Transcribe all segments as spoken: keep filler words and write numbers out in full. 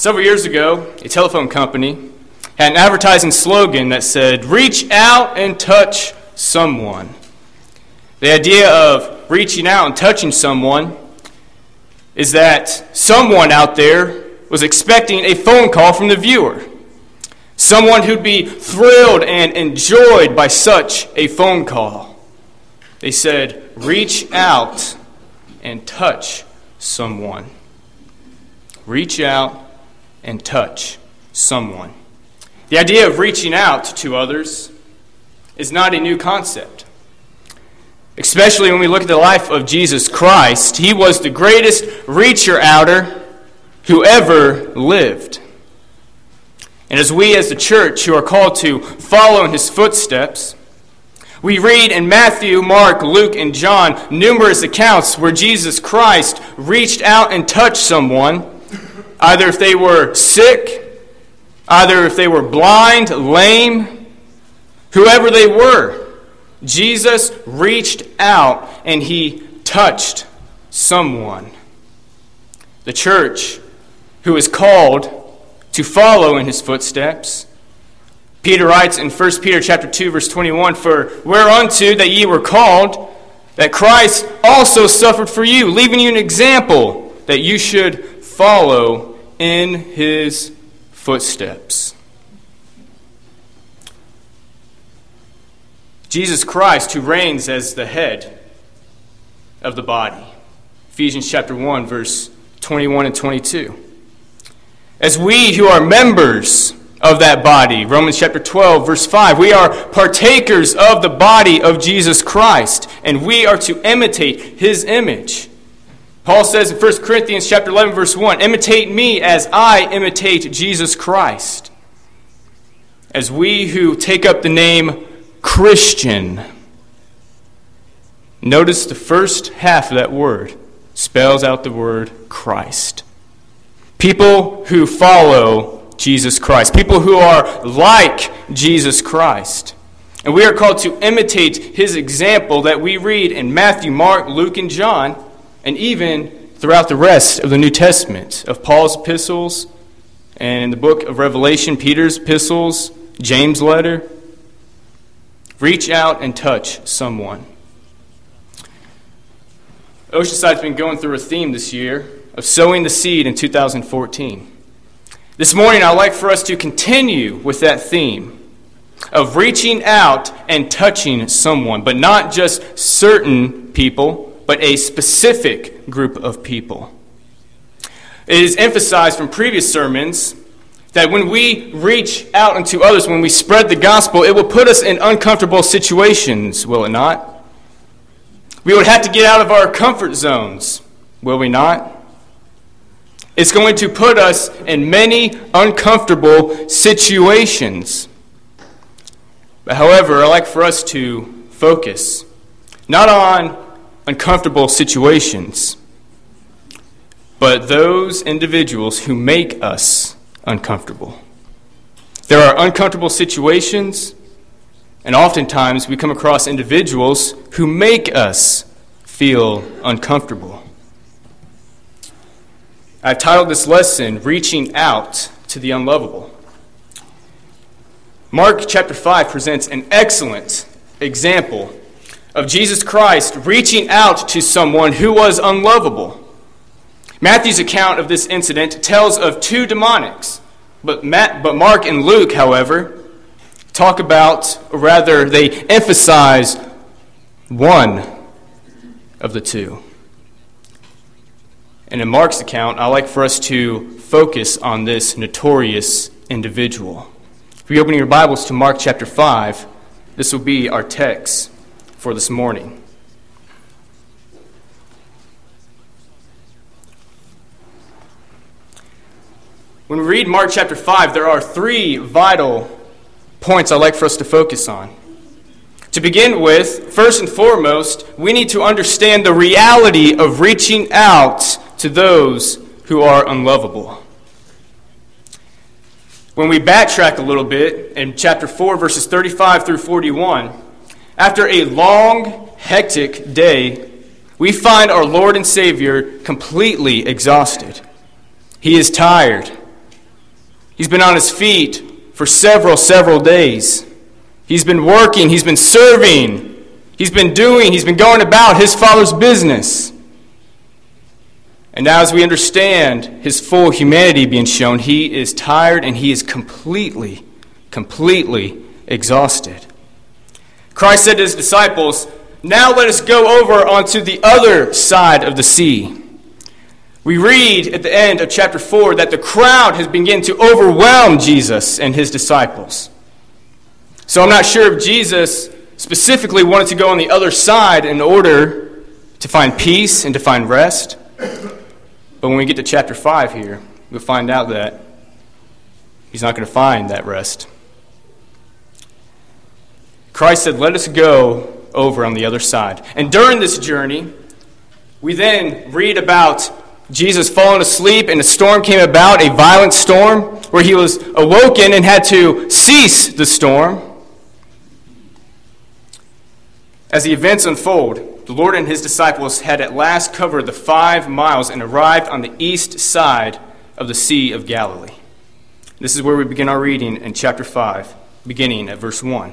Several years ago, a telephone company had an advertising slogan that said, "Reach out and touch someone." The idea of reaching out and touching someone is that someone out there was expecting a phone call from the viewer. Someone who'd be thrilled and enjoyed by such a phone call. They said, "Reach out and touch someone." Reach out and touch someone. The idea of reaching out to others is not a new concept. Especially when we look at the life of Jesus Christ, he was the greatest reacher-outer who ever lived. And as we as the church who are called to follow in his footsteps, we read in Matthew, Mark, Luke, and John numerous accounts where Jesus Christ reached out and touched someone, either if they were sick, either if they were blind, lame, whoever they were. Jesus reached out and he touched someone. The church, who is called to follow in his footsteps, Peter writes in First Peter chapter two, verse twenty-one, "For whereunto that ye were called, that Christ also suffered for you, leaving you an example that you should follow in his footsteps." Jesus Christ, who reigns as the head of the body. Ephesians chapter one, verse twenty-one and twenty-two. As we who are members of that body, Romans chapter twelve, verse five, we are partakers of the body of Jesus Christ, and we are to imitate his image. Paul says in First Corinthians chapter eleven, verse one, "Imitate me as I imitate Jesus Christ." As we who take up the name Christian, notice the first half of that word spells out the word Christ. People who follow Jesus Christ. People who are like Jesus Christ. And we are called to imitate his example that we read in Matthew, Mark, Luke, and John, and even throughout the rest of the New Testament, of Paul's epistles, and in the book of Revelation, Peter's epistles, James' letter. Reach out and touch someone. Oceanside's been going through a theme this year of sowing the seed in two thousand fourteen. This morning, I'd like for us to continue with that theme of reaching out and touching someone, but not just certain people, but a specific group of people. It is emphasized from previous sermons that when we reach out into others, when we spread the gospel, it will put us in uncomfortable situations, will it not? We would have to get out of our comfort zones, will we not? It's going to put us in many uncomfortable situations. But however, I'd like for us to focus not on uncomfortable situations, but those individuals who make us uncomfortable. There are uncomfortable situations, and oftentimes we come across individuals who make us feel uncomfortable. I've titled this lesson, "Reaching Out to the Unlovable." Mark chapter five presents an excellent example of Jesus Christ reaching out to someone who was unlovable. Matthew's account of this incident tells of two demonics, but Matt, but Mark and Luke, however, talk about, or rather, they emphasize one of the two. And in Mark's account, I'd like for us to focus on this notorious individual. If you open your Bibles to Mark chapter five, this will be our text for this morning. When we read Mark chapter five, there are three vital points I'd like for us to focus on. To begin with, first and foremost, we need to understand the reality of reaching out to those who are unlovable. When we backtrack a little bit in chapter four, verses thirty-five through forty-one, after a long, hectic day, we find our Lord and Savior completely exhausted. He is tired. He's been on his feet for several, several days. He's been working. He's been serving. He's been doing. He's been going about his Father's business. And now as we understand his full humanity being shown, he is tired and he is completely, completely exhausted. Christ said to his disciples, "Now let us go over onto the other side of the sea." We read at the end of chapter four that the crowd has begun to overwhelm Jesus and his disciples. So I'm not sure if Jesus specifically wanted to go on the other side in order to find peace and to find rest. But when we get to chapter five here, we'll find out that he's not going to find that rest. Christ said, "Let us go over on the other side." And during this journey, we then read about Jesus falling asleep and a storm came about, a violent storm, where he was awoken and had to cease the storm. As the events unfold, the Lord and his disciples had at last covered the five miles and arrived on the east side of the Sea of Galilee. This is where we begin our reading in chapter five, beginning at verse one.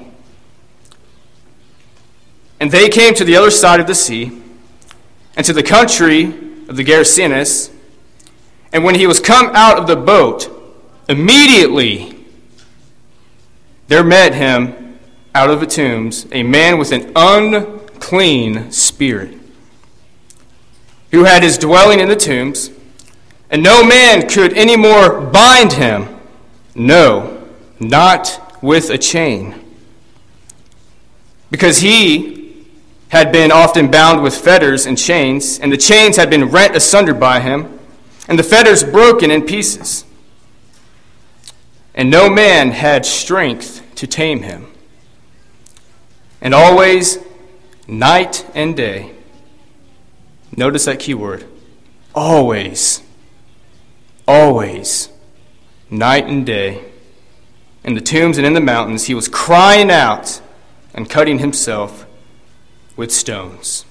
"And they came to the other side of the sea, and to the country of the Gerasenes, and when he was come out of the boat, immediately there met him out of the tombs a man with an unclean spirit, who had his dwelling in the tombs, and no man could any more bind him, no, not with a chain, because he had been often bound with fetters and chains, and the chains had been rent asunder by him, and the fetters broken in pieces. And no man had strength to tame him. And always, night and day," notice that key word, always, always, night and day, in the tombs and in the mountains, he was crying out and cutting himself with stones.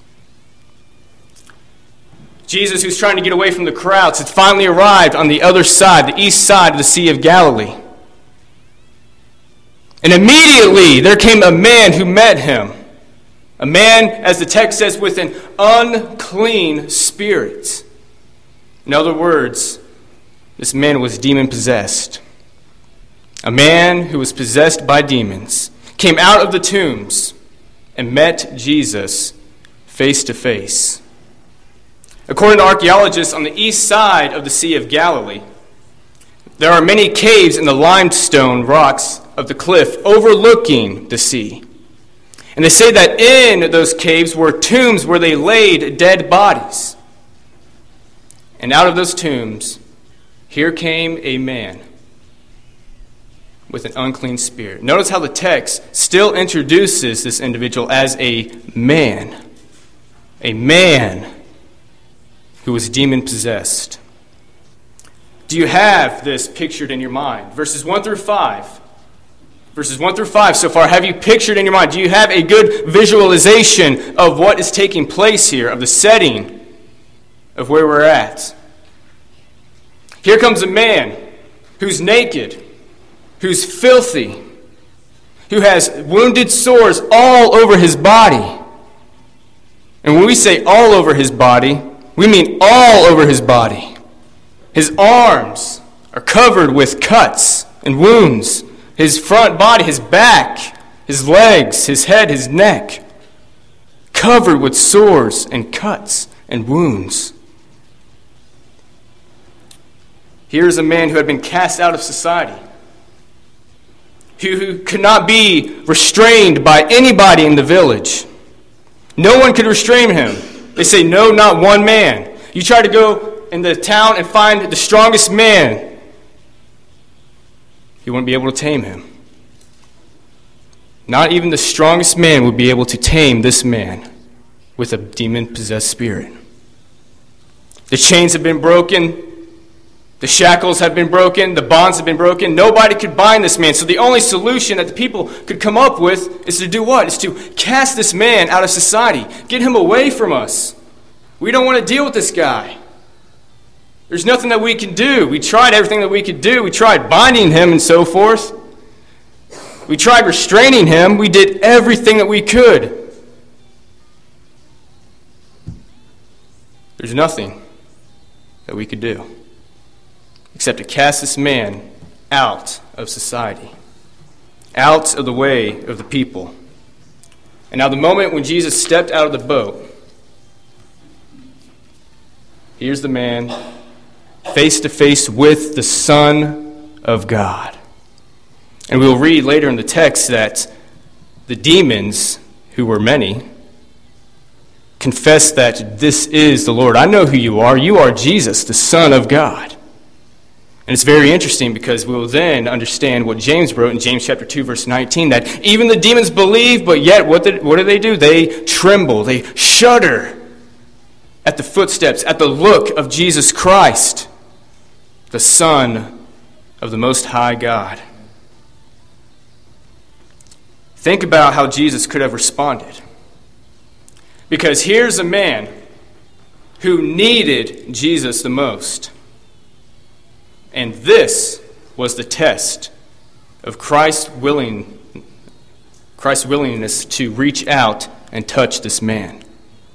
Jesus, who's trying to get away from the crowds, had finally arrived on the other side, the east side of the Sea of Galilee. And immediately there came a man who met him. A man, as the text says, with an unclean spirit. In other words, this man was demon-possessed. A man who was possessed by demons came out of the tombs and met Jesus face to face. According to archaeologists, on the east side of the Sea of Galilee, there are many caves in the limestone rocks of the cliff overlooking the sea. And they say that in those caves were tombs where they laid dead bodies. And out of those tombs, here came a man with an unclean spirit. Notice how the text still introduces this individual as a man. A man who was demon-possessed. Do you have this pictured in your mind? Verses one through five. Verses one through five so far, have you pictured in your mind? Do you have a good visualization of what is taking place here, of the setting of where we're at? Here comes a man who's naked, who's filthy, who has wounded sores all over his body. And when we say all over his body, we mean all over his body. His arms are covered with cuts and wounds. His front body, his back, his legs, his head, his neck, covered with sores and cuts and wounds. Here's a man who had been cast out of society, who, who could not be restrained by anybody in the village. No one could restrain him. They say, no, not one man. You try to go in the town and find the strongest man, he wouldn't be able to tame him. Not even the strongest man would be able to tame this man with a demon-possessed spirit. The chains have been broken. The shackles have been broken. The bonds have been broken. Nobody could bind this man. So the only solution that the people could come up with is to do what? Is to cast this man out of society. Get him away from us. We don't want to deal with this guy. There's nothing that we can do. We tried everything that we could do. We tried binding him and so forth. We tried restraining him. We did everything that we could. There's nothing that we could do except to cast this man out of society, out of the way of the people. And now the moment when Jesus stepped out of the boat, here's the man face to face with the Son of God. And we'll read later in the text that the demons, who were many, confessed that this is the Lord. I know who you are. You are Jesus, the Son of God. And it's very interesting because we will then understand what James wrote in James chapter two, verse nineteen, that even the demons believe, but yet what, did, what do they do? They tremble, they shudder at the footsteps, at the look of Jesus Christ, the Son of the Most High God. Think about how Jesus could have responded. Because here's a man who needed Jesus the most. And this was the test of Christ's willing, Christ's willingness to reach out and touch this man.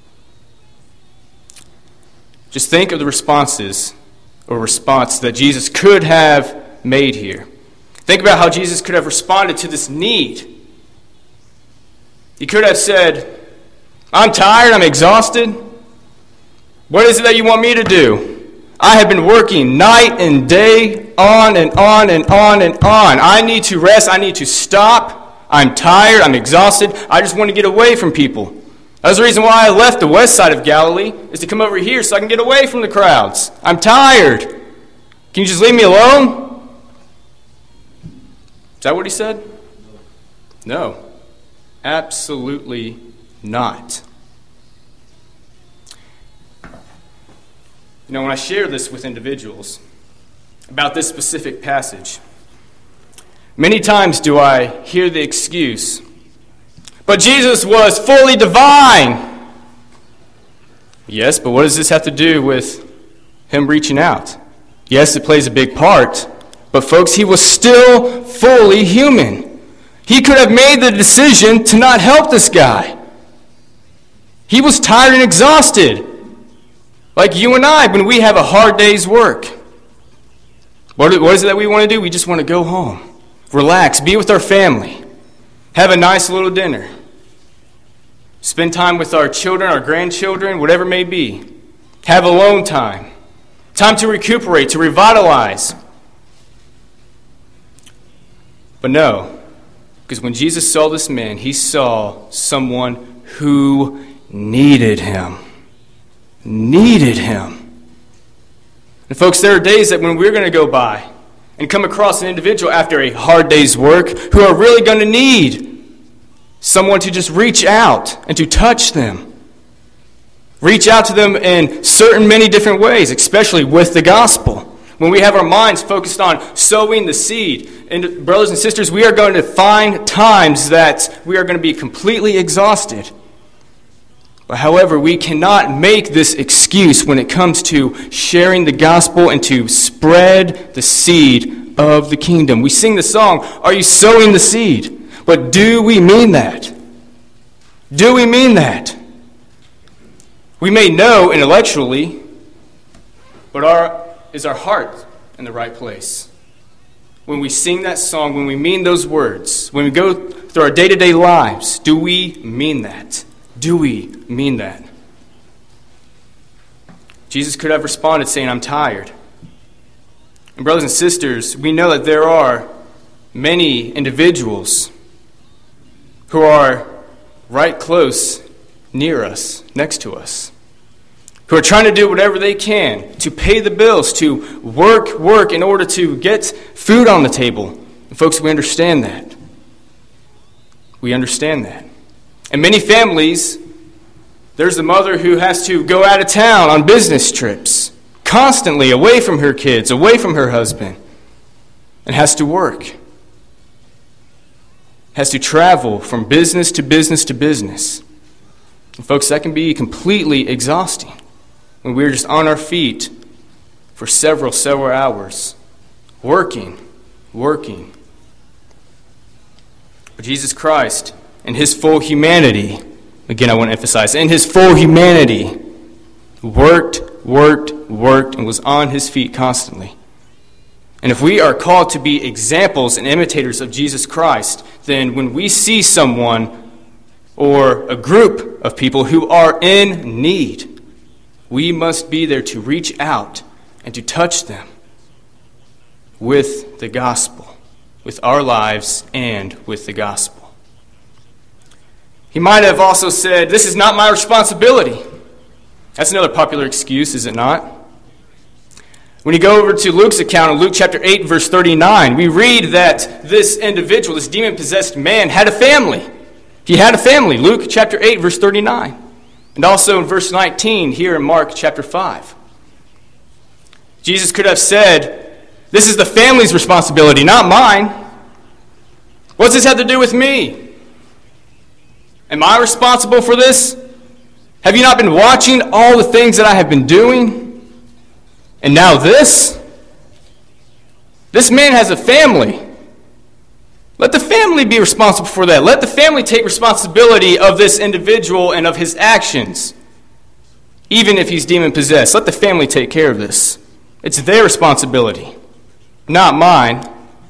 Just think of the responses or response that Jesus could have made here. Think about how Jesus could have responded to this need. He could have said, I'm tired, I'm exhausted. What is it that you want me to do? I have been working night and day, on and on and on and on. I need to rest, I need to stop. I'm tired, I'm exhausted. I just want to get away from people. That's the reason why I left the west side of Galilee, is to come over here so I can get away from the crowds. I'm tired. Can you just leave me alone? Is that what he said? No. Absolutely not. You know, when I share this with individuals about this specific passage, many times do I hear the excuse, but Jesus was fully divine. Yes, but what does this have to do with him reaching out? Yes, it plays a big part, but folks, he was still fully human. He could have made the decision to not help this guy. He was tired and exhausted, like you and I when we have a hard day's work. What is it that we want to do? We just want to go home, relax, be with our family, have a nice little dinner, spend time with our children, our grandchildren, whatever it may be. Have alone time, time to recuperate, to revitalize. But no, because when Jesus saw this man, he saw someone who needed him. Needed him. And folks, there are days that when we're going to go by and come across an individual after a hard day's work who are really going to need someone to just reach out and to touch them. Reach out to them in certain many different ways, especially with the gospel. When we have our minds focused on sowing the seed. And brothers and sisters, we are going to find times that we are going to be completely exhausted. But however, we cannot make this excuse when it comes to sharing the gospel and to spread the seed of the kingdom. We sing the song, "Are you sowing the seed?" But do we mean that? Do we mean that? We may know intellectually, but our, is our heart in the right place? When we sing that song, when we mean those words, when we go through our day-to-day lives, do we mean that? Do we mean that? Jesus could have responded saying, "I'm tired." And brothers and sisters, we know that there are many individuals who are right close near us, next to us, who are trying to do whatever they can to pay the bills, to work, work in order to get food on the table. And folks, we understand that. We understand that. In many families, there's the mother who has to go out of town on business trips, constantly away from her kids, away from her husband, and has to work. Has to travel from business to business to business. And folks, that can be completely exhausting when we're just on our feet for several, several hours, working, working. But Jesus Christ, in his full humanity, again I want to emphasize, in his full humanity, worked, worked, worked, and was on his feet constantly. And if we are called to be examples and imitators of Jesus Christ, then when we see someone or a group of people who are in need, we must be there to reach out and to touch them with the gospel, with our lives and with the gospel. He might have also said, "This is not my responsibility." That's another popular excuse, is it not? When you go over to Luke's account, in Luke chapter eight, verse thirty-nine, we read that this individual, this demon-possessed man, had a family. He had a family, Luke chapter eight, verse thirty-nine. And also in verse nineteen, here in Mark chapter five. Jesus could have said, "This is the family's responsibility, not mine. What's this have to do with me? Am I responsible for this? Have you not been watching all the things that I have been doing? And now this? This man has a family. Let the family be responsible for that. Let the family take responsibility of this individual and of his actions. Even if he's demon-possessed, let the family take care of this. It's their responsibility, not mine."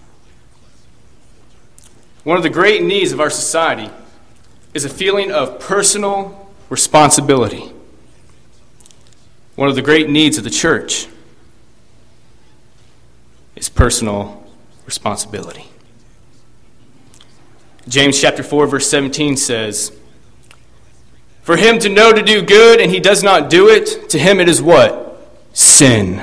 One of the great needs of our society is a feeling of personal responsibility. One of the great needs of the church is personal responsibility. James chapter four, verse seventeen says, "For him to know to do good and he does not do it, to him it is" what? Sin.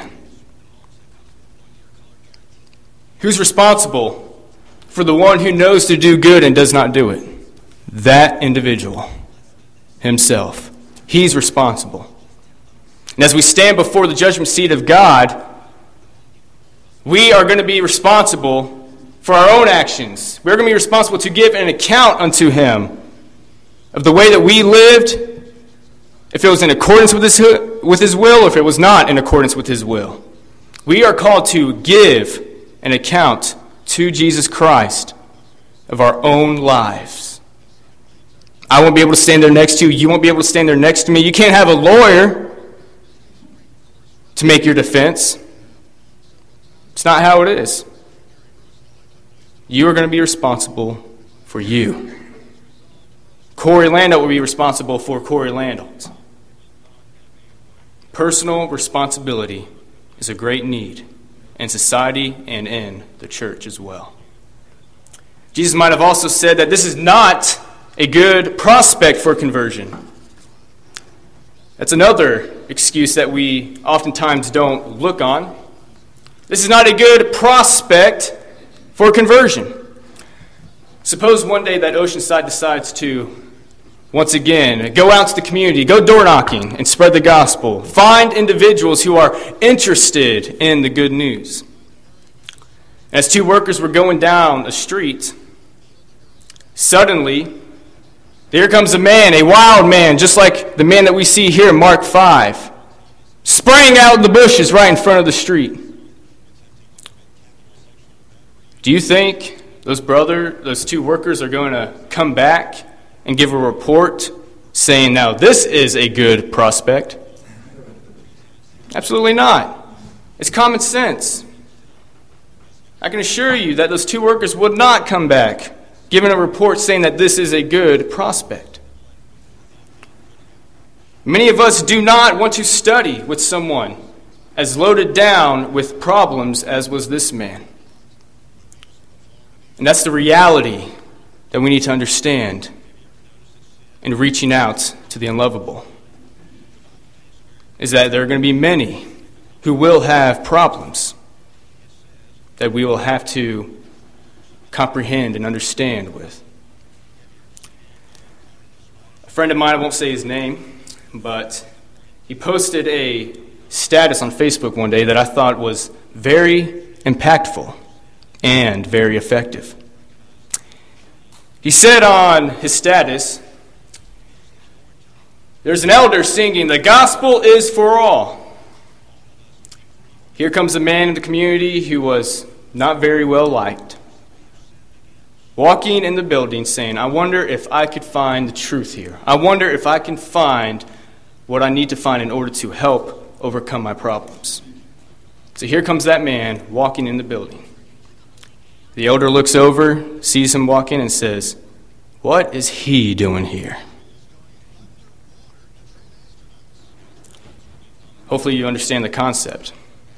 Who's responsible for the one who knows to do good and does not do it? That individual himself. He's responsible. And as we stand before the judgment seat of God, we are going to be responsible for our own actions. We're going to be responsible to give an account unto him of the way that we lived, if it was in accordance with his, with his will, or if it was not in accordance with his will. We are called to give an account to Jesus Christ of our own lives. I won't be able to stand there next to you. You won't be able to stand there next to me. You can't have a lawyer to make your defense. It's not how it is. You are going to be responsible for you. Corey Landau will be responsible for Corey Landau. Personal responsibility is a great need in society and in the church as well. Jesus might have also said that this is not a good prospect for conversion. That's another excuse that we oftentimes don't look on. This is not a good prospect for conversion. Suppose one day that Oceanside decides to, once again, go out to the community, go door knocking, and spread the gospel. Find individuals who are interested in the good news. As two workers were going down a street, suddenly, there comes a man, a wild man, just like the man that we see here in Mark five, sprang out of the bushes right in front of the street. Do you think those brother, those two workers are going to come back and give a report saying, "Now this is a good prospect"? Absolutely not. It's common sense. I can assure you that those two workers would not come back giving a report saying that this is a good prospect. Many of us do not want to study with someone as loaded down with problems as was this man. And that's the reality that we need to understand in reaching out to the unlovable. Is that there are going to be many who will have problems that we will have to comprehend and understand with. A friend of mine, I won't say his name, but he posted a status on Facebook one day that I thought was very impactful and very effective. He said on his status, "There's an elder singing, 'The gospel is for all.' Here comes a man in the community who was not very well liked, walking in the building saying, I wonder if I could find the truth here. I wonder if I can find what I need to find in order to help overcome my problems. So here comes that man walking in the building. The elder looks over, sees him walking, and says, what is he doing here? Hopefully you understand the concept.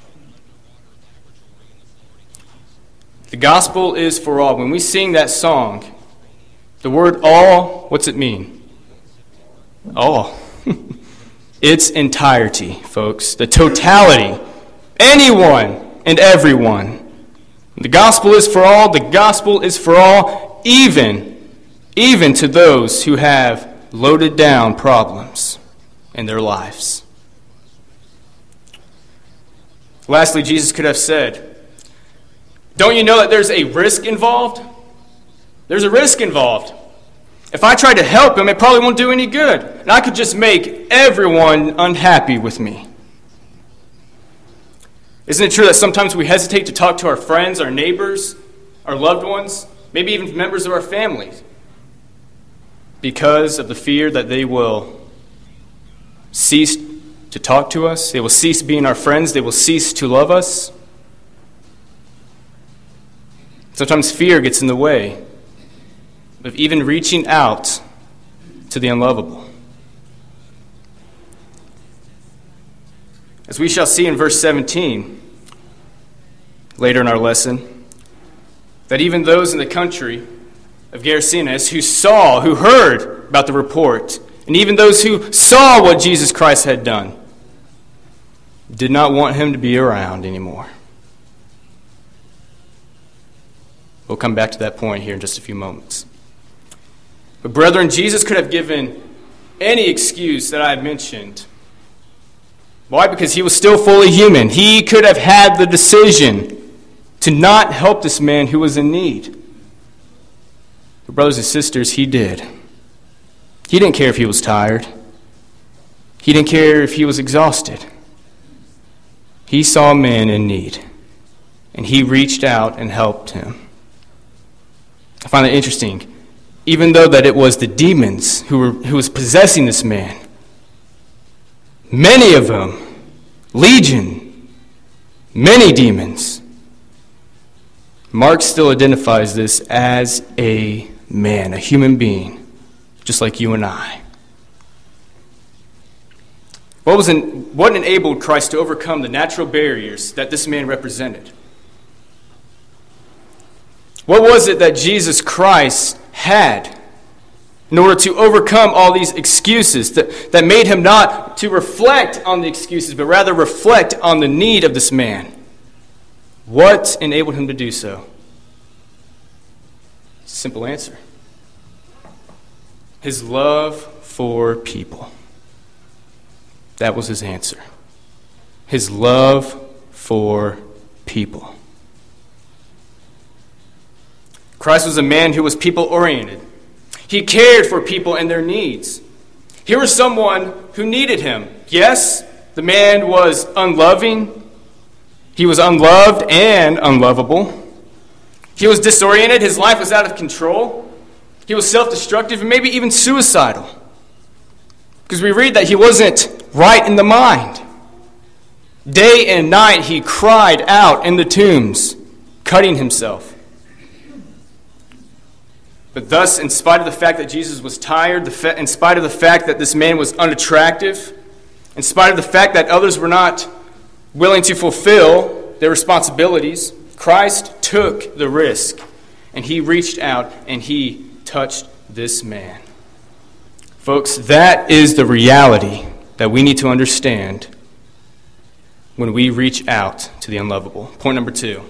The gospel is for all. When we sing that song, the word all, what's it mean? All. Its entirety, folks. The totality. Anyone and everyone. The gospel is for all. The gospel is for all, even, even to those who have loaded down problems in their lives. Lastly, Jesus could have said, don't you know that there's a risk involved? There's a risk involved. If I try to help him, it probably won't do any good. And I could just make everyone unhappy with me. Isn't it true that sometimes we hesitate to talk to our friends, our neighbors, our loved ones, maybe even members of our families, because of the fear that they will cease to talk to us, they will cease being our friends, they will cease to love us? Sometimes fear gets in the way of even reaching out to the unlovable. As we shall see in verse seventeen, later in our lesson, that even those in the country of Gerasenes who saw, who heard about the report, and even those who saw what Jesus Christ had done, did not want him to be around anymore. We'll come back to that point here in just a few moments. But brethren, Jesus could have given any excuse that I have mentioned. Why? Because he was still fully human. He could have had the decision to not help this man who was in need. But brothers and sisters, he did. He didn't care if he was tired. He didn't care if he was exhausted. He saw a man in need, and he reached out and helped him. I find that interesting. Even though that it was the demons who were who was possessing this man, many of them, legion, many demons, Mark still identifies this as a man, a human being, just like you and I. What was in, what enabled Christ to overcome the natural barriers that this man represented? What was it that Jesus Christ had in order to overcome all these excuses that, that made him not to reflect on the excuses, but rather reflect on the need of this man? What enabled him to do so? Simple answer. His love for people. That was his answer. His love for people. Christ was a man who was people-oriented. He cared for people and their needs. Here was someone who needed him. Yes, the man was unloving. He was unloved and unlovable. He was disoriented. His life was out of control. He was self-destructive and maybe even suicidal. Because we read that he wasn't right in the mind. Day and night he cried out in the tombs, cutting himself. But thus, in spite of the fact that Jesus was tired, in spite of the fact that this man was unattractive, in spite of the fact that others were not willing to fulfill their responsibilities, Christ took the risk, and he reached out and he touched this man. Folks, that is the reality that we need to understand when we reach out to the unlovable. Point number two.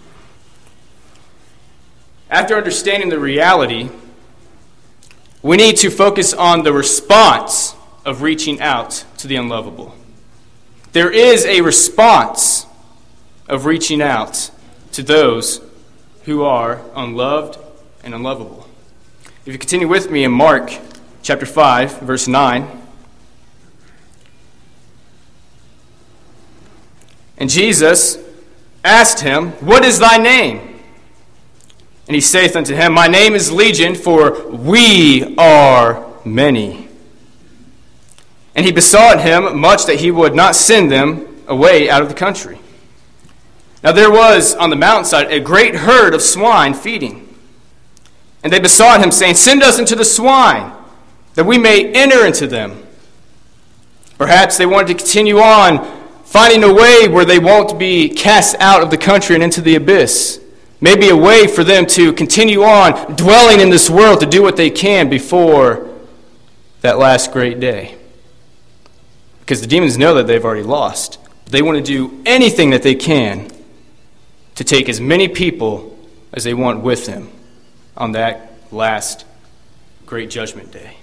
After understanding the reality, we need to focus on the response of reaching out to the unlovable. There is a response of reaching out to those who are unloved and unlovable. If you continue with me in Mark chapter five, verse nine, And Jesus asked him, What is thy name? And he saith unto him, My name is Legion, for we are many. And he besought him much that he would not send them away out of the country. Now there was on the mountainside a great herd of swine feeding. And they besought him, saying, Send us into the swine, that we may enter into them. Perhaps they wanted to continue on, finding a way where they won't be cast out of the country and into the abyss. Maybe a way for them to continue on dwelling in this world to do what they can before that last great day. Because the demons know that they've already lost. They want to do anything that they can to take as many people as they want with them on that last great judgment day.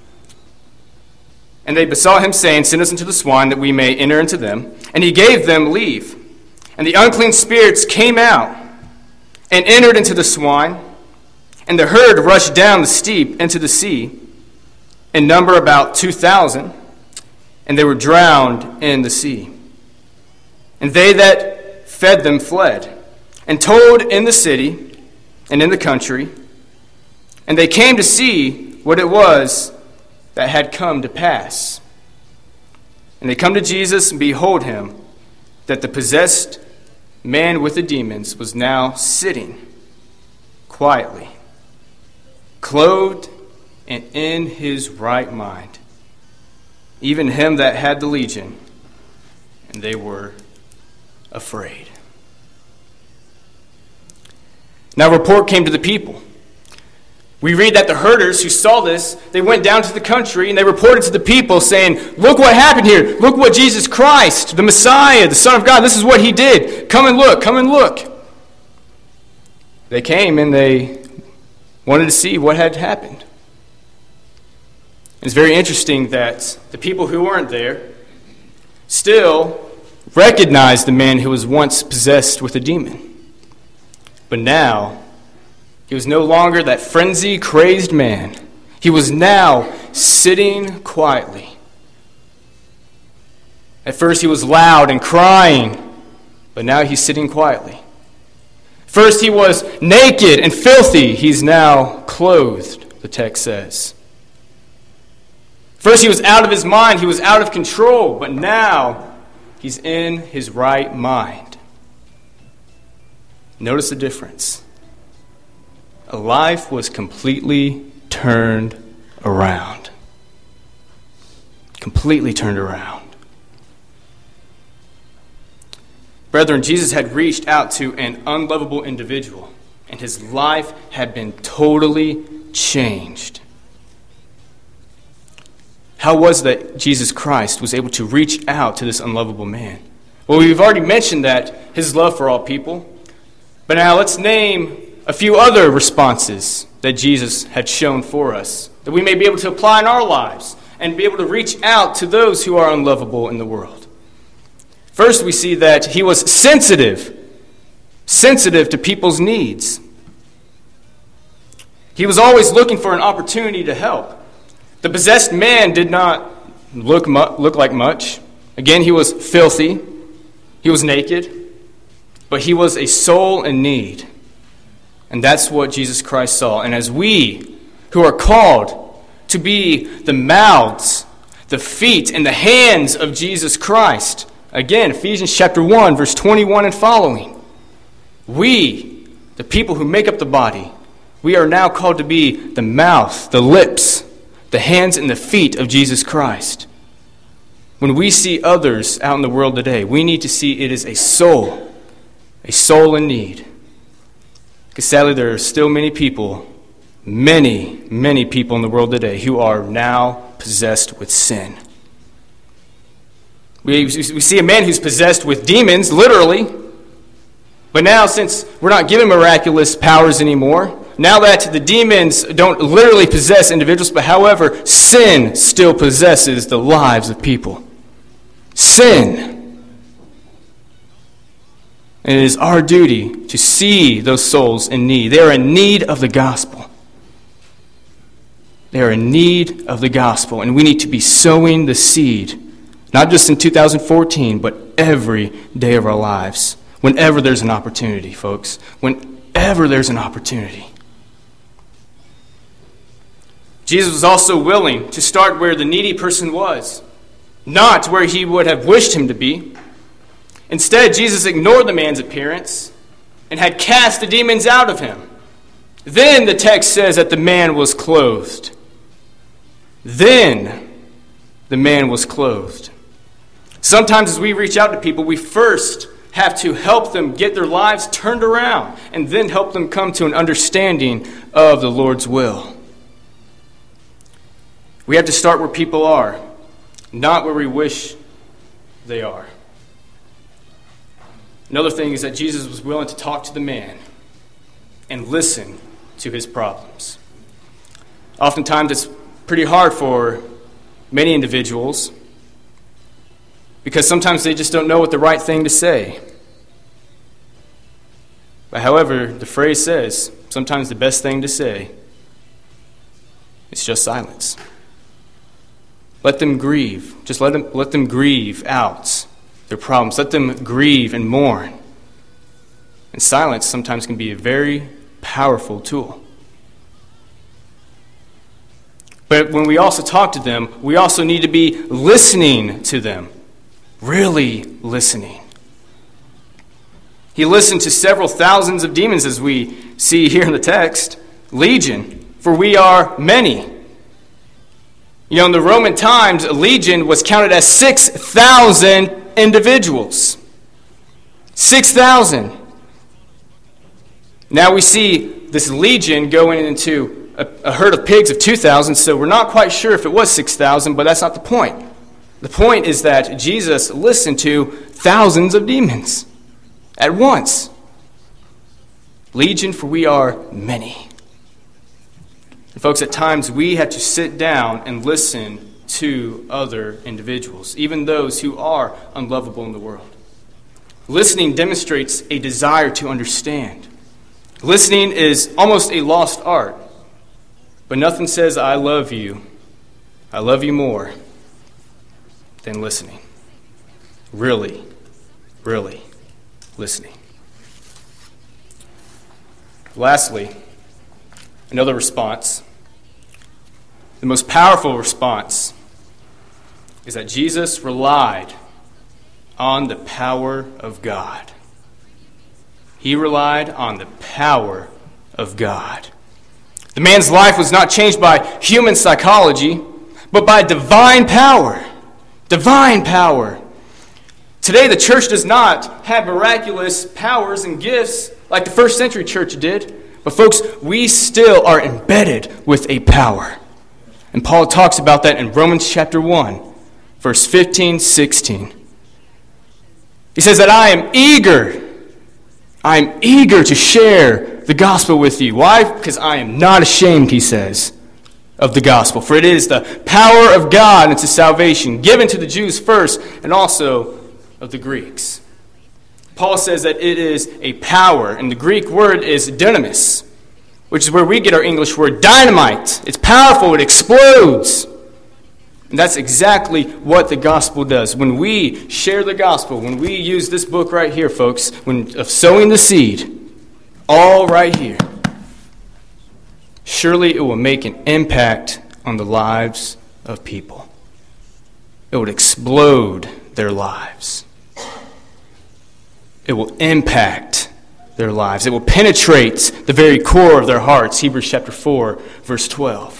And they besought him, saying, Send us into the swine, that we may enter into them. And he gave them leave. And the unclean spirits came out and entered into the swine. And the herd rushed down the steep into the sea, in number about two thousand, and they were drowned in the sea. And they that fed them fled, and told in the city and in the country. And they came to see what it was that had come to pass. And they come to Jesus, and behold him, that the possessed man with the demons was now sitting quietly, clothed and in his right mind, even him that had the legion, and they were afraid. Now a report came to the people. We read that the herders who saw this, they went down to the country and they reported to the people saying, Look what happened here. Look what Jesus Christ, the Messiah, the Son of God, this is what he did. Come and look, come and look. They came and they wanted to see what had happened. It's very interesting that the people who weren't there still recognized the man who was once possessed with a demon. But now, he was no longer that frenzy, crazed man. He was now sitting quietly. At first he was loud and crying, but now he's sitting quietly. First he was naked and filthy. He's now clothed, the text says. First he was out of his mind. He was out of control, but now he's in his right mind. Notice the difference. A life was completely turned around. Completely turned around. Brethren, Jesus had reached out to an unlovable individual, and his life had been totally changed. How was that Jesus Christ was able to reach out to this unlovable man? Well, we've already mentioned that his love for all people. But now let's name a few other responses that Jesus had shown for us, that we may be able to apply in our lives and be able to reach out to those who are unlovable in the world. First, we see that he was sensitive, sensitive to people's needs. He was always looking for an opportunity to help. The possessed man did not look mu- look like much. Again, he was filthy. He was naked. But he was a soul in need. And that's what Jesus Christ saw. And as we, who are called to be the mouths, the feet, and the hands of Jesus Christ, again, Ephesians chapter one, verse twenty-one and following, we, the people who make up the body, we are now called to be the mouth, the lips, the hands, and the feet of Jesus Christ. When we see others out in the world today, we need to see it is a soul, a soul in need. Because sadly, there are still many people, many, many people in the world today who are now possessed with sin. We, we see a man who's possessed with demons, literally. But now, since we're not given miraculous powers anymore, now that the demons don't literally possess individuals, but however, sin still possesses the lives of people. Sin. And it is our duty to see those souls in need. They are in need of the gospel. They are in need of the gospel. And we need to be sowing the seed, not just in two thousand fourteen, but every day of our lives, whenever there's an opportunity, folks. Whenever there's an opportunity. Jesus was also willing to start where the needy person was, not where he would have wished him to be. Instead, Jesus ignored the man's appearance and had cast the demons out of him. Then the text says that the man was clothed. Then the man was clothed. Sometimes as we reach out to people, we first have to help them get their lives turned around and then help them come to an understanding of the Lord's will. We have to start where people are, not where we wish they are. Another thing is that Jesus was willing to talk to the man and listen to his problems. Oftentimes it's pretty hard for many individuals because sometimes they just don't know what the right thing to say. But however, the phrase says, sometimes the best thing to say is just silence. Let them grieve. Just let them, let them grieve out their problems. Let them grieve and mourn. And silence sometimes can be a very powerful tool. But when we also talk to them, we also need to be listening to them. Really listening. He listened to several thousands of demons, as we see here in the text. Legion, for we are many. You know, in the Roman times, a legion was counted as six thousand individuals. six thousand. Now we see this legion going into a, a herd of pigs of two thousand, so we're not quite sure if it was six thousand, but that's not the point. The point is that Jesus listened to thousands of demons at once. Legion, for we are many. And folks, at times we have to sit down and listen to other individuals, even those who are unlovable in the world. Listening demonstrates a desire to understand. Listening is almost a lost art, but nothing says I love you, I love you more than listening. Really, really listening. Lastly, another response. The most powerful response is that Jesus relied on the power of God. He relied on the power of God. The man's life was not changed by human psychology, but by divine power. Divine power. Today, the church does not have miraculous powers and gifts like the first century church did. But folks, we still are embedded with a power. And Paul talks about that in Romans chapter one, verse fifteen, sixteen. He says that I am eager. I am eager to share the gospel with you. Why? Because I am not ashamed, he says, of the gospel. For it is the power of God unto salvation, given to the Jews first, and also of the Greeks. Paul says that it is a power, and the Greek word is dynamis, which is where we get our English word dynamite. It's powerful, it explodes. And that's exactly what the gospel does. When we share the gospel, when we use this book right here, folks, when of sowing the seed, all right here, surely it will make an impact on the lives of people. It would explode their lives. It will impact their lives. It will penetrate the very core of their hearts. Hebrews chapter four, verse twelve.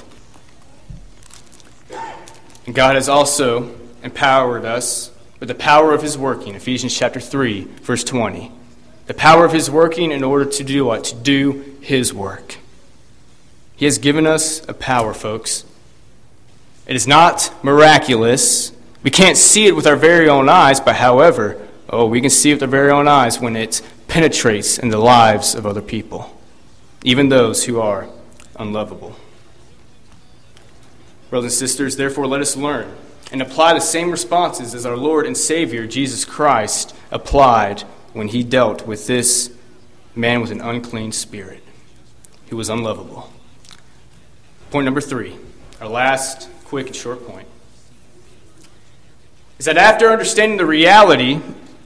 And God has also empowered us with the power of his working. Ephesians chapter three, verse twenty. The power of his working in order to do what? To do his work. He has given us a power, folks. It is not miraculous. We can't see it with our very own eyes, but however, oh, we can see it with our very own eyes when it penetrates in the lives of other people, even those who are unlovable. Brothers and sisters, therefore let us learn and apply the same responses as our Lord and Savior Jesus Christ applied when he dealt with this man with an unclean spirit who was unlovable. Point number three, our last quick and short point, is that after understanding the reality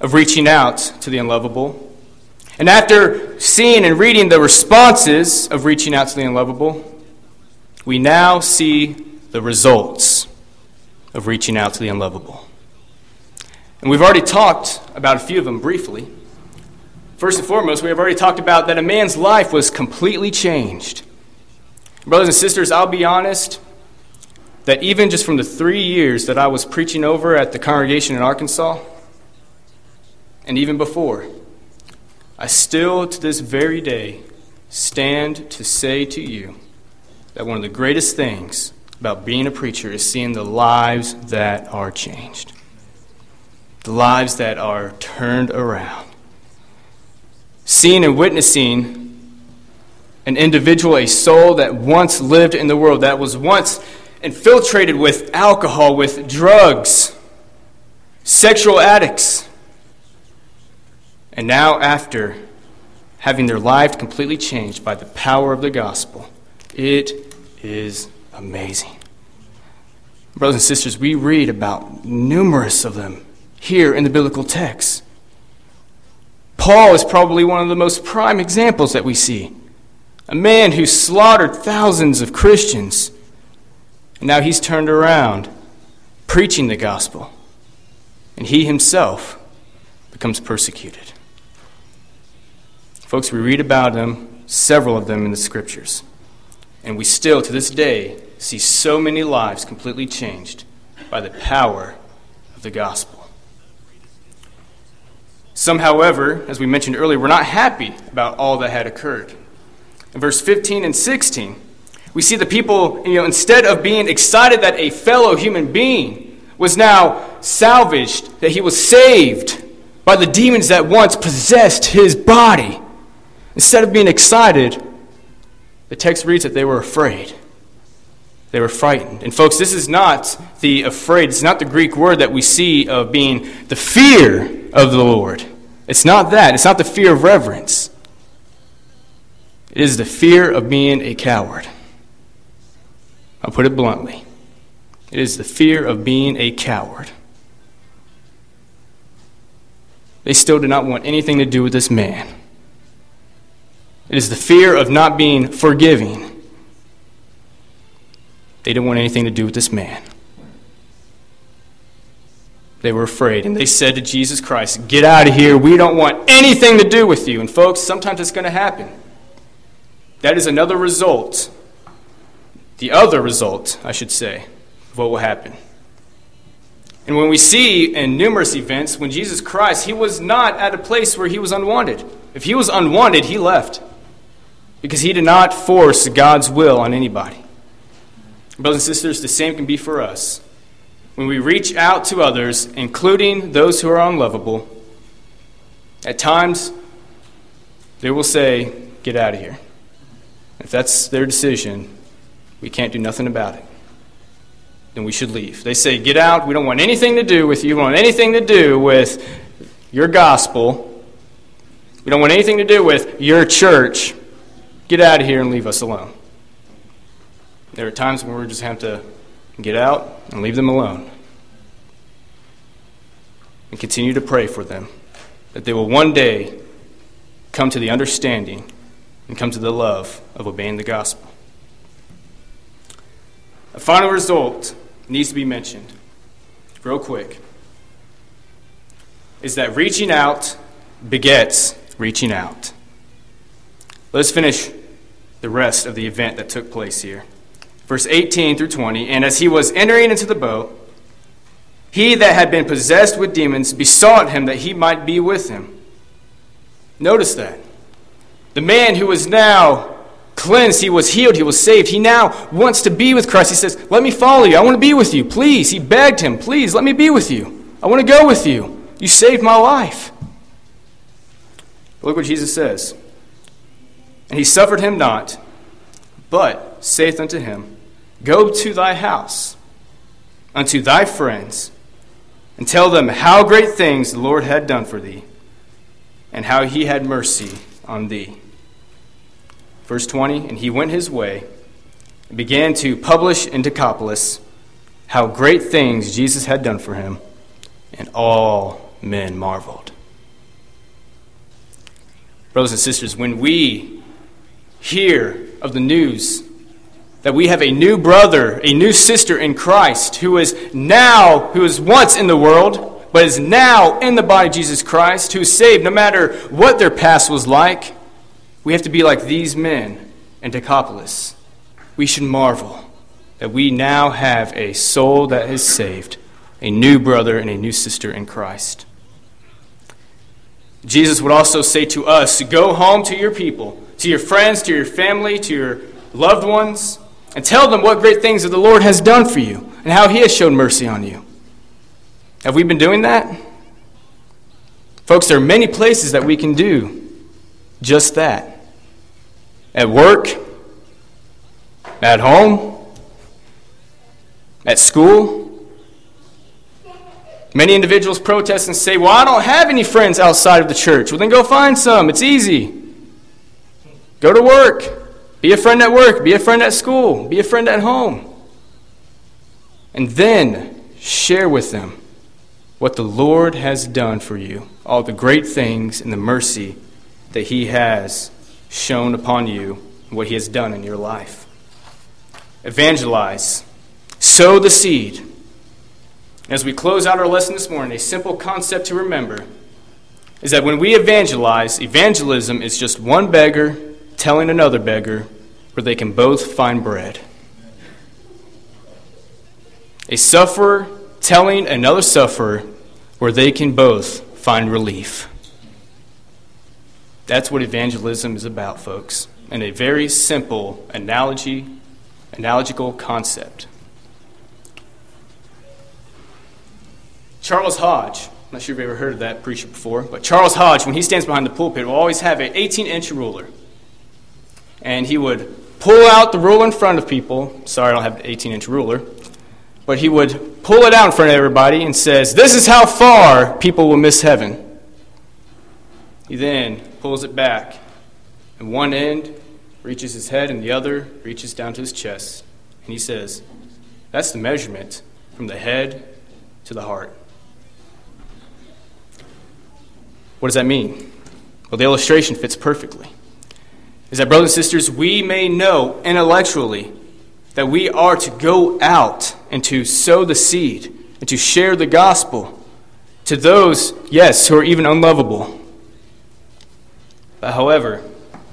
of reaching out to the unlovable. And after seeing and reading the responses of reaching out to the unlovable, we now see the results of reaching out to the unlovable. And we've already talked about a few of them briefly. First and foremost, we have already talked about that a man's life was completely changed. Brothers and sisters, I'll be honest, that even just from the three years that I was preaching over at the congregation in Arkansas, and even before, I still, to this very day, stand to say to you that one of the greatest things about being a preacher is seeing the lives that are changed. The lives that are turned around. Seeing and witnessing an individual, a soul that once lived in the world, that was once infiltrated with alcohol, with drugs, sexual addicts, and now after having their life completely changed by the power of the gospel, it is amazing. Brothers and sisters, we read about numerous of them here in the biblical text. Paul is probably one of the most prime examples that we see. A man who slaughtered thousands of Christians, and now he's turned around preaching the gospel, and he himself becomes persecuted. Folks, we read about them, several of them in the scriptures, and we still, to this day, see so many lives completely changed by the power of the gospel. Some, however, as we mentioned earlier, were not happy about all that had occurred. In verse fifteen and sixteen, we see the people, you know, instead of being excited that a fellow human being was now salvaged, that he was saved by the demons that once possessed his body, instead of being excited, the text reads that they were afraid. They were frightened. And folks, this is not the afraid. It's not the Greek word that we see of being the fear of the Lord. It's not that. It's not the fear of reverence. It is the fear of being a coward. I'll put it bluntly. It is the fear of being a coward. They still do not want anything to do with this man. It is the fear of not being forgiving. They didn't want anything to do with this man. They were afraid, and they said to Jesus Christ, "Get out of here. We don't want anything to do with you." And folks, sometimes it's going to happen. That is another result, the other result, I should say, of what will happen. And when we see in numerous events, when Jesus Christ, he was not at a place where he was unwanted. If he was unwanted, he left, because he did not force God's will on anybody. Brothers and sisters, the same can be for us. When we reach out to others, including those who are unlovable, at times they will say, "Get out of here." If that's their decision, we can't do nothing about it. Then we should leave. They say, "Get out. We don't want anything to do with you. We don't want anything to do with your gospel. We don't want anything to do with your church. Get out of here and leave us alone." There are times when we just have to get out and leave them alone. And continue to pray for them, that they will one day come to the understanding and come to the love of obeying the gospel. A final result needs to be mentioned, real quick, is that reaching out begets reaching out. Let's finish the rest of the event that took place here. Verse eighteen through twenty, "And as he was entering into the boat, he that had been possessed with demons besought him that he might be with him." Notice that. The man who was now cleansed, he was healed, he was saved, he now wants to be with Christ. He says, "Let me follow you. I want to be with you. Please." He begged him, "Please, let me be with you. I want to go with you. You saved my life." But look what Jesus says. "And he suffered him not, but saith unto him, Go to thy house, unto thy friends, and tell them how great things the Lord had done for thee, and how he had mercy on thee." Verse twenty, "And he went his way, and began to publish in Decapolis how great things Jesus had done for him, and all men marveled." Brothers and sisters, when we hear of the news that we have a new brother, a new sister in Christ, who is now, who is once in the world, but is now in the body of Jesus Christ, who is saved no matter what their past was like, we have to be like these men in Decapolis. We should marvel that we now have a soul that is saved, a new brother and a new sister in Christ. Jesus would also say to us, go home to your people, to your friends, to your family, to your loved ones, and tell them what great things that the Lord has done for you and how he has shown mercy on you. Have we been doing that? Folks, there are many places that we can do just that. At work, at home, at school. Many individuals protest and say, well, I don't have any friends outside of the church. Well, then go find some. It's easy. Go to work. Be a friend at work. Be a friend at school. Be a friend at home. And then share with them what the Lord has done for you, all the great things and the mercy that he has shown upon you, and what he has done in your life. Evangelize. Sow the seed. As we close out our lesson this morning, a simple concept to remember is that when we evangelize, evangelism is just one beggar telling another beggar where they can both find bread. A sufferer telling another sufferer where they can both find relief. That's what evangelism is about, folks, and a very simple analogy, analogical concept. Charles Hodge, I'm not sure if you've ever heard of that preacher before, but Charles Hodge, when he stands behind the pulpit, will always have an eighteen-inch ruler. And he would pull out the ruler in front of people. Sorry, I don't have an eighteen-inch ruler. But he would pull it out in front of everybody and says, this is how far people will miss heaven. He then pulls it back, and one end reaches his head and the other reaches down to his chest. And he says, that's the measurement from the head to the heart. What does that mean? Well, the illustration fits perfectly. Is that, brothers and sisters, we may know intellectually that we are to go out and to sow the seed and to share the gospel to those, yes, who are even unlovable. But however,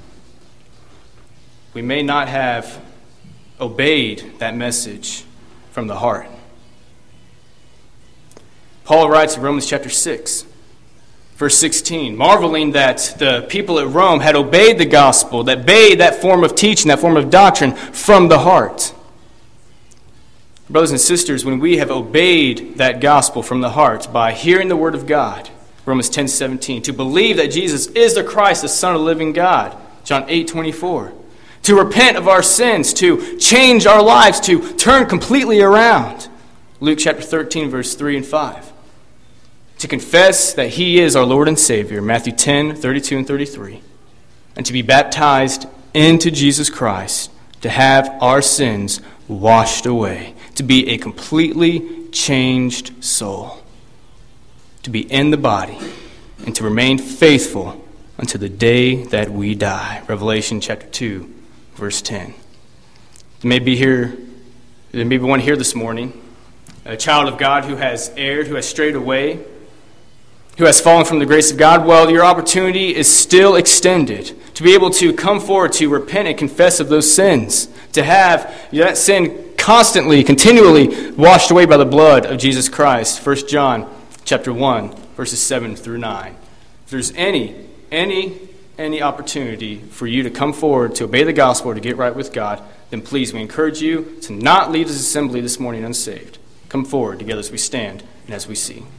we may not have obeyed that message from the heart. Paul writes in Romans chapter six, verse sixteen, marveling that the people at Rome had obeyed the gospel, that obeyed that form of teaching, that form of doctrine from the heart. Brothers and sisters, when we have obeyed that gospel from the heart by hearing the word of God, Romans ten seventeen, to believe that Jesus is the Christ, the Son of the living God, John eight twenty-four, to repent of our sins, to change our lives, to turn completely around, Luke chapter thirteen, verse three and five, to confess that he is our Lord and Savior, Matthew ten thirty-two and thirty-three, and to be baptized into Jesus Christ, to have our sins washed away, to be a completely changed soul, to be in the body, and to remain faithful until the day that we die. Revelation chapter two, verse ten. There may be here, there may be one here this morning, a child of God who has erred, who has strayed away, who has fallen from the grace of God. Well, your opportunity is still extended to be able to come forward to repent and confess of those sins, to have that sin constantly, continually washed away by the blood of Jesus Christ. First John chapter one, verses seven through nine. If there's any, any, any opportunity for you to come forward to obey the gospel or to get right with God, then please, we encourage you to not leave this assembly this morning unsaved. Come forward together as we stand and as we sing.